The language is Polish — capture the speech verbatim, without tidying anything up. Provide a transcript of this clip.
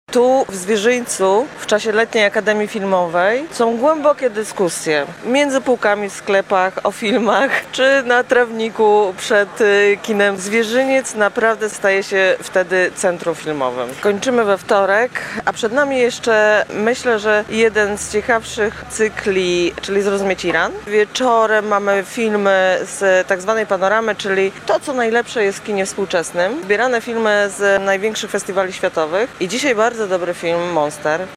Tu w Zwierzyńcu w czasie Letniej Akademii Filmowej są głębokie dyskusje między półkami w sklepach o filmach, czy na trawniku przed y, kinem. Zwierzyniec naprawdę staje się wtedy centrum filmowym. Kończymy we wtorek, a przed nami jeszcze myślę, że jeden z ciekawszych cykli, czyli Zrozumieć Iran. Wieczorem mamy filmy z tak zwanej panoramy, czyli to, co najlepsze jest w kinie współczesnym. Zbierane filmy z największych festiwali światowych i dzisiaj bardzo dobry film Monster.